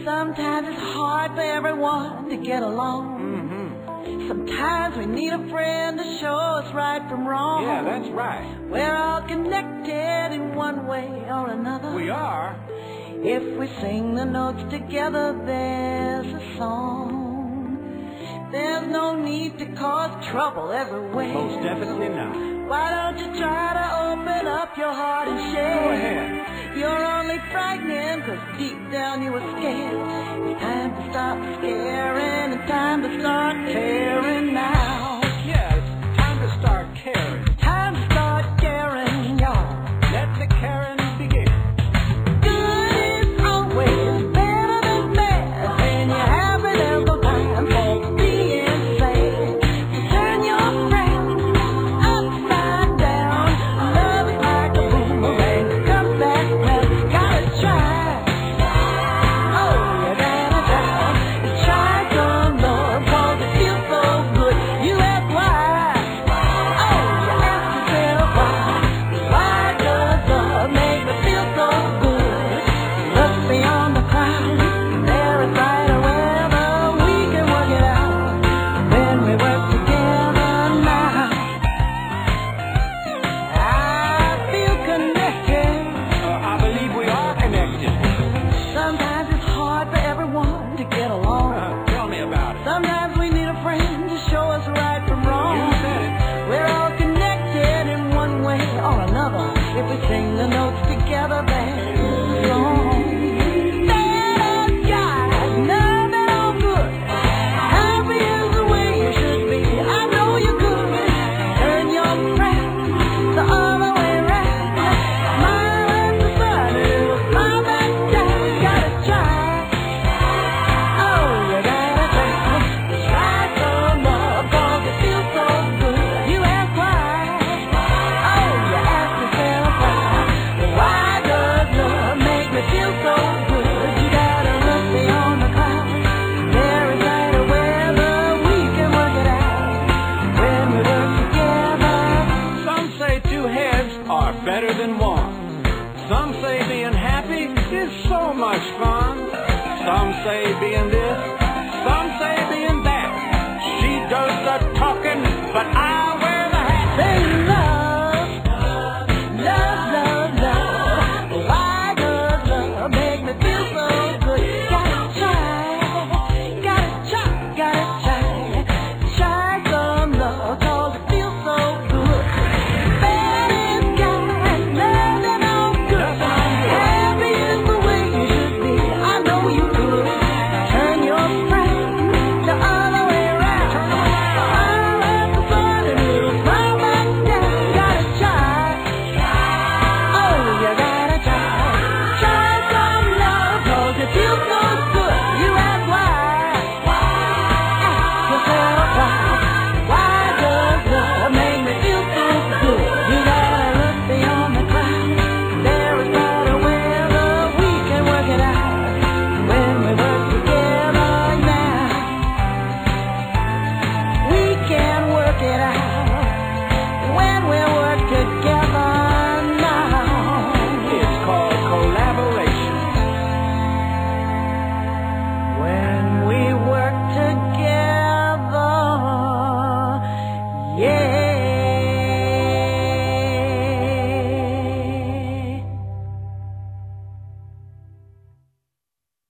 Sometimes it's hard for everyone to get along. Sometimes we need a friend to show us right from wrong. Yeah, that's right. We're all connected in one way or another. We are. If we sing the notes together, there's a song. There's no need to cause trouble everywhere. Most definitely not. Why don't you try to open up your heart and share? Go ahead. You're only frightening 'cause deep down you were scared. It's time to stop scaring and time to start caring now. Yeah, it's time to start caring. Time to start caring, y'all. Let the caring begin. Good is always better than bad. When you have it, there's no time for being sad. So turn your friends upside down. Love is like a boomerang. Come back round. Gotta try. Oh, you gotta try. Try some love 'cause it feels so good. You ask why. Oh, you ask yourself why. Why does love make me feel so good? Look beyond the crowd. There is right or wherever we can work it out. When we work together now, I feel connected. I believe we are connected. Sometimes it's hard for everyone to get along. Tell me about it. Sometimes we need a friend to show us right from wrong. You said it. We're all connected in one way or another. If we sing the notes together, there's a song. Better guys, nothing all good. Happy is the way you should be. I know you could. Turn your friends the other way round. Smile at the sun, it'll smile back down. Gotta try. Oh, you gotta try. Try some love 'cause it feels so good. You ask why. Oh, you ask yourself why. Why does love make me feel so good? You gotta look beyond the clouds. There is light or weather. We can work it out when we work together. Some say two heads are better than one. Some say being happy is so much fun. Some say being this, some say being that. She does the talking, but I wear the hat. Say love, love, love, love. Why does love make me feel so good? Gotta try, gotta try. Try some love 'cause it feels so good. Better guys, nothing all good. Happy is the way you should be. I know you could. Turn your friends the other way round. Smile at the sun and it'll smile back down. Gotta try. Oh, you gotta try. Try some love 'cause it feels so good. You ask why. Ask yourself why. Why does love make me feel so good? You gotta look beyond the clouds. There is brighter weather. We can work it out when we work together now. We can work it out.